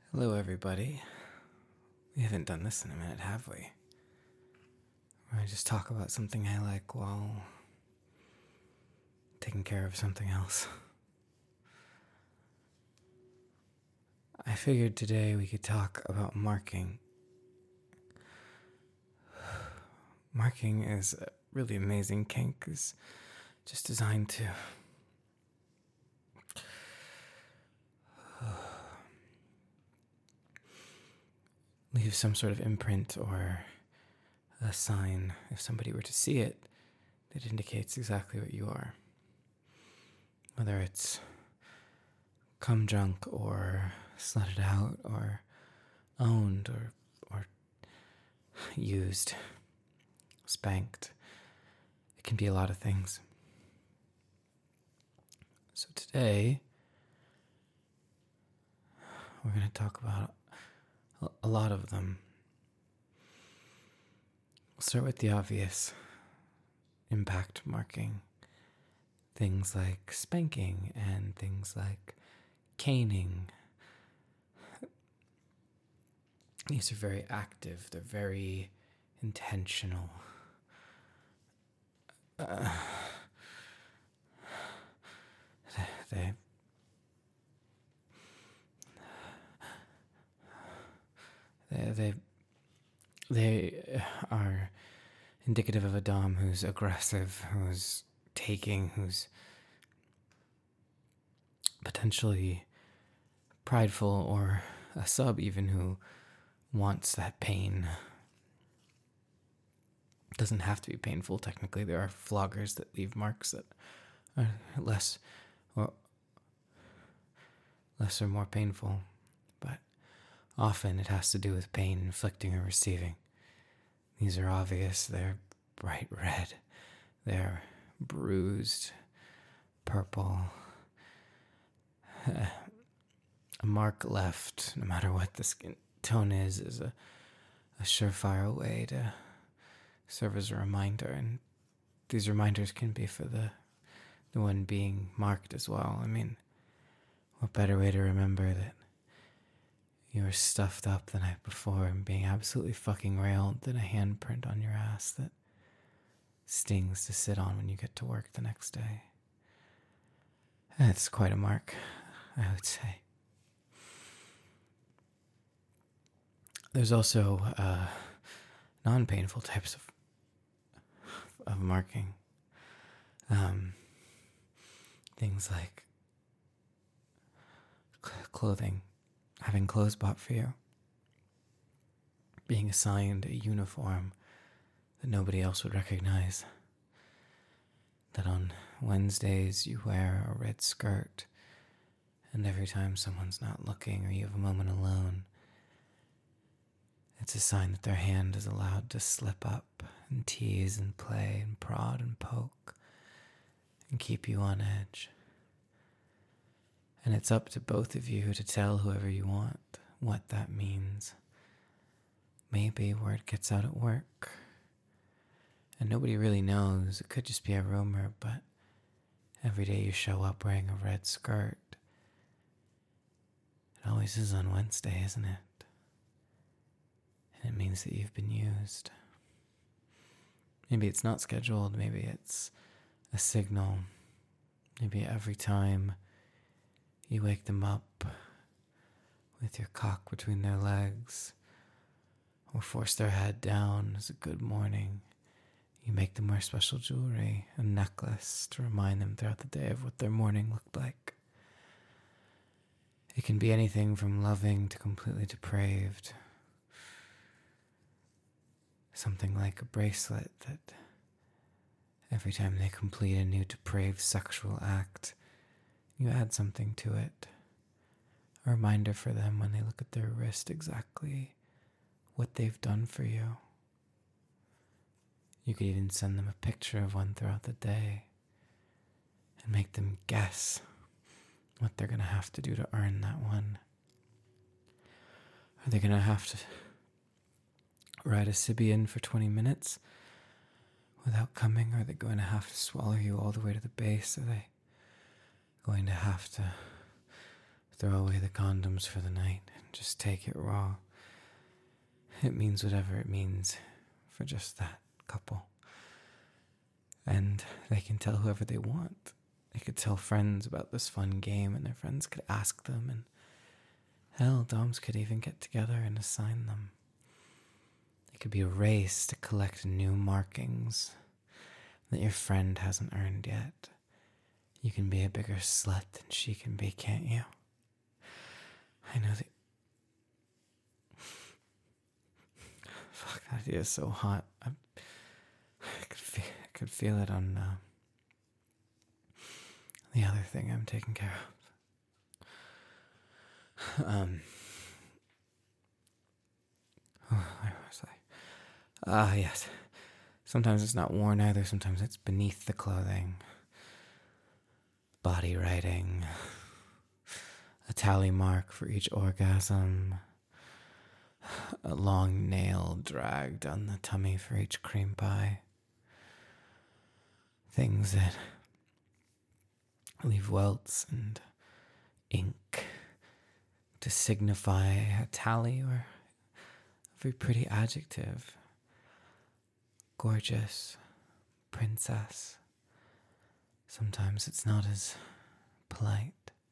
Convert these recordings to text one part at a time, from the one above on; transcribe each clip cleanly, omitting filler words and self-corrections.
Hello, everybody. We haven't done this in a minute, have we? Where I just talk about something I like while taking care of something else. I figured today we could talk about marking. Marking is a really amazing kink. It's just designed to leave some sort of imprint or a sign. If somebody were to see it, that indicates exactly what you are. Whether it's cum drunk or slutted out or owned or used, spanked. It can be a lot of things. So today, we're going to talk about a lot of them. We'll start with the obvious. Impact marking. Things like spanking and things like caning. These are very active. They're very intentional. They are indicative of a dom who's aggressive, who's taking, who's potentially prideful, or a sub even who wants that pain. It doesn't have to be painful, technically. There are floggers that leave marks that are less or more painful, but often it has to do with pain inflicting or receiving. These are obvious. They're bright red. They're bruised, purple. A mark left, no matter what the skin tone is a surefire way to serve as a reminder. And these reminders can be for the one being marked as well. I mean, what better way to remember that you were stuffed up the night before and being absolutely fucking railed than a handprint on your ass that stings to sit on when you get to work the next day. That's quite a mark, I would say. There's also non-painful types of marking. Things like clothing, having clothes bought for you, being assigned a uniform that nobody else would recognize, that on Wednesdays you wear a red skirt, and every time someone's not looking or you have a moment alone, it's a sign that their hand is allowed to slip up and tease and play and prod and poke and keep you on edge. And it's up to both of you to tell whoever you want what that means. Maybe word gets out at work and nobody really knows. It could just be a rumor, but every day you show up wearing a red skirt. It always is on Wednesday, isn't it? And it means that you've been used. Maybe it's not scheduled. Maybe it's a signal. Maybe every time you wake them up with your cock between their legs or force their head down as a good morning, you make them wear special jewelry, a necklace to remind them throughout the day of what their morning looked like. It can be anything from loving to completely depraved. Something like a bracelet that every time they complete a new depraved sexual act, you add something to it. A reminder for them when they look at their wrist exactly what they've done for you. You could even send them a picture of one throughout the day and make them guess what they're going to have to do to earn that one. Are they going to have to ride a Sibian for 20 minutes without coming? Are they going to have to swallow you all the way to the base? Are they going to have to throw away the condoms for the night and just take it raw. It means whatever it means for just that couple. And they can tell whoever they want. They could tell friends about this fun game, and their friends could ask them, and hell, doms could even get together and assign them. It could be a race to collect new markings that your friend hasn't earned yet. You can be a bigger slut than she can be, can't you? I know that... Fuck, that idea is so hot. I could feel it on the other thing I'm taking care of. Where was I? Yes. Sometimes it's not worn either. Sometimes it's beneath the clothing. Body writing. A tally mark for each orgasm. A long nail dragged on the tummy for each cream pie. Things that leave welts and ink to signify a tally or a very pretty adjective. Gorgeous, princess. Sometimes it's not as polite.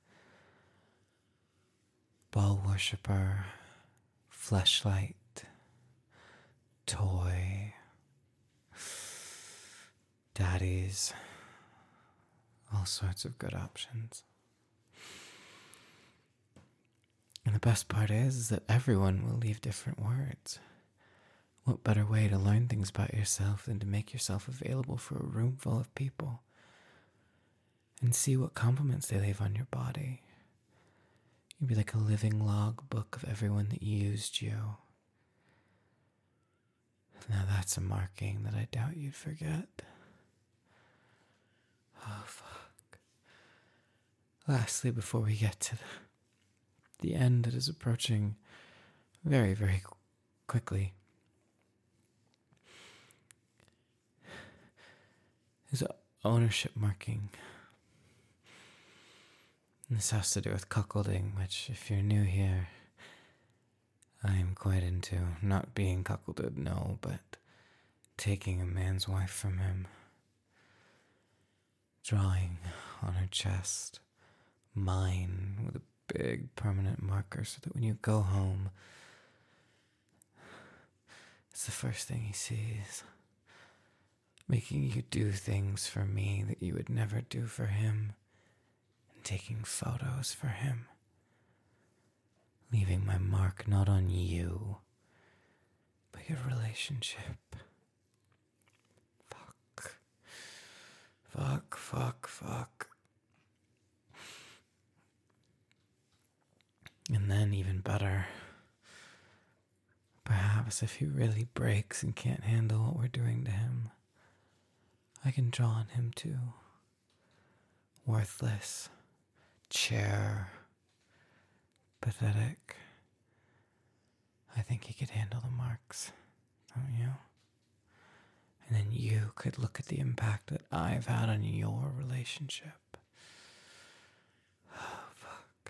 Ball worshipper, fleshlight, toy, daddies, all sorts of good options. And the best part is that everyone will leave different words. What better way to learn things about yourself than to make yourself available for a room full of people and see what compliments they leave on your body? You'd be like a living log book of everyone that used you. Now that's a marking that I doubt you'd forget. Oh, fuck. Lastly, before we get to the end that is approaching very, very quickly, is ownership marking. And this has to do with cuckolding, which, if you're new here, I am quite into. Not being cuckolded, no, but taking a man's wife from him. Drawing on her chest, mine, with a big permanent marker so that when you go home, it's the first thing he sees. Making you do things for me that you would never do for him. And taking photos for him. Leaving my mark not on you, but your relationship. Fuck. And then even better, perhaps if he really breaks and can't handle what we're doing to him, I can draw on him too. Worthless, chair, pathetic. I think he could handle the marks, don't you? And then you could look at the impact that I've had on your relationship. Oh, fuck.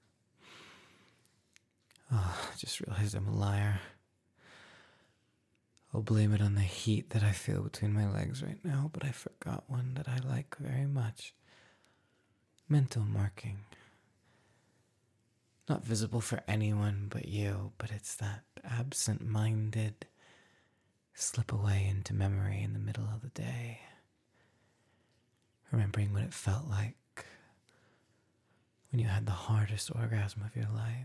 Oh, I just realized I'm a liar. I'll blame it on the heat that I feel between my legs right now, but I forgot one that I like very much. Mental marking. Not visible for anyone but you, but it's that absent-minded slip away into memory in the middle of the day. Remembering what it felt like when you had the hardest orgasm of your life.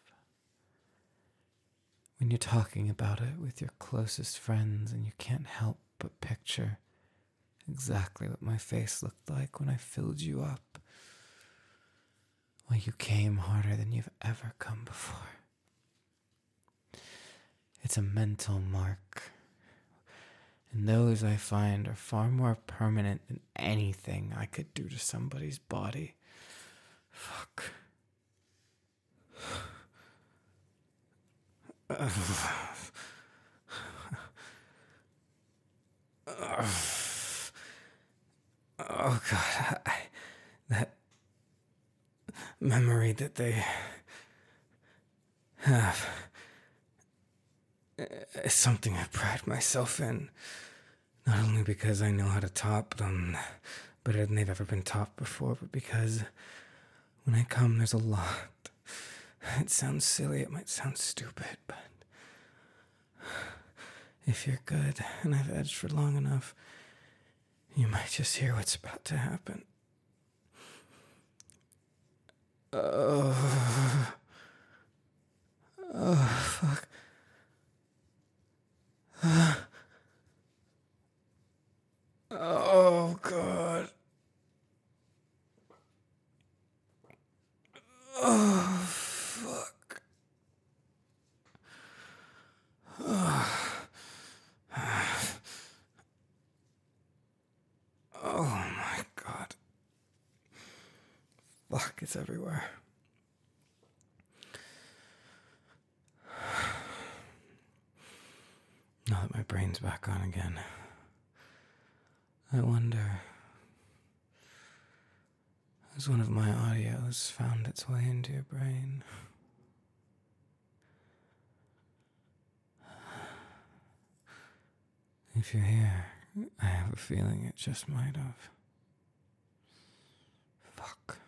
When you're talking about it with your closest friends and you can't help but picture exactly what my face looked like when I filled you up. Well, you came harder than you've ever come before. It's a mental mark. And those I find are far more permanent than anything I could do to somebody's body. Fuck. Oh God, that memory that they have. It's something I pride myself in. Not only because I know how to top them better than they've ever been topped before, but because when I come, there's a lot. It sounds silly, it might sound stupid, but if you're good and I've edged for long enough, you might just hear what's about to happen. Oh, fuck. Oh, God. Oh, fuck. Oh, my God. Fuck, it's everywhere. Now that my brain's back on again, I wonder, has one of my audios found its way into your brain? If you're here, I have a feeling it just might have. Fuck.